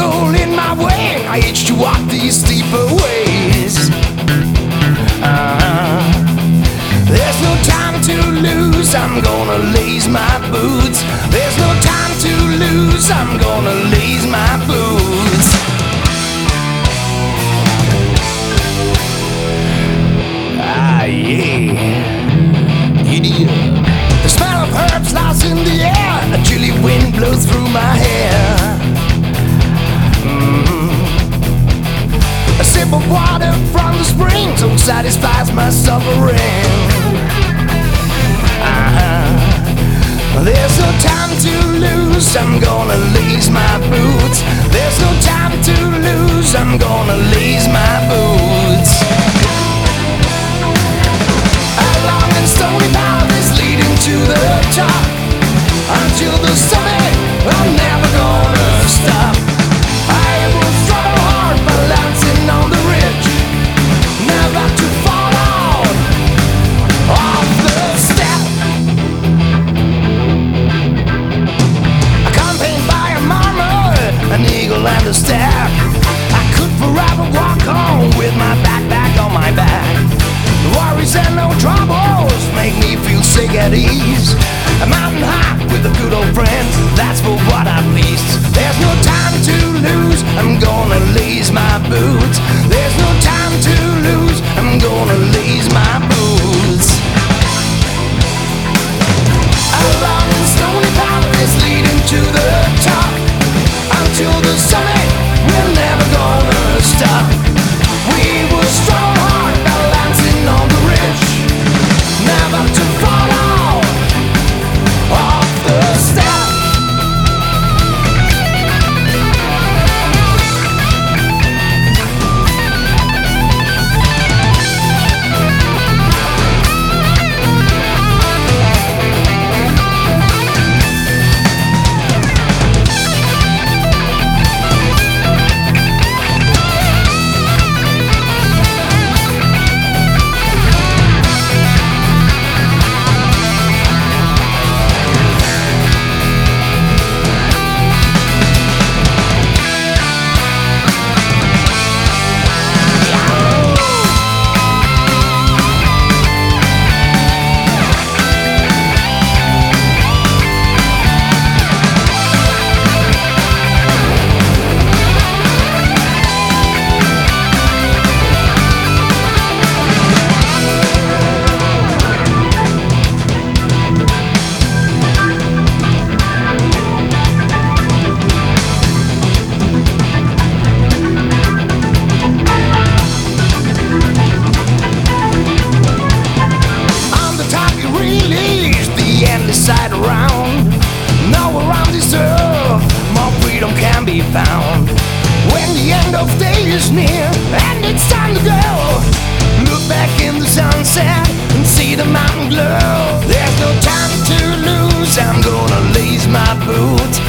obstacle in my way. I itch to walk these steeper ways. There's no time to lose, I'm gonna lace my boots. There's no time to lose, I'm gonna lace my boots. Ah, yeah. Giddy up. The smell of herbs lies in the air. A chilly wind blows through my hair. A sip of water from the spring so satisfies my suffering. There's no time to lose, I'm gonna lace my boots. There's no time to lose, I'm gonna lace my boots. A long and stony path is leading to the top. Until the summit, I'm never gonna stop. I will struggle hard, balancing on the ridge, never to fall out off the step. I campaigned by a marmot, an eagle and a stag. I could forever walk on with my backpack on my back. The worries and no troubles make me feel sick at ease. A mountain high with a good old friend, that's for what I please. There's no time to lose, I'm gonna lace my boots. There's no time to lose, I'm gonna lace my boots. A long and stony path is leading to the top. Until the summit, we're never gonna stop. We will struggle hard, balancing on the ridge, never to fall out off the step. Side around, nowhere on this earth more freedom can be found. When the end of day is near and it's time to go, look back in the sunset and see the mountain glow. There's no time to lose, I'm gonna lace my boots.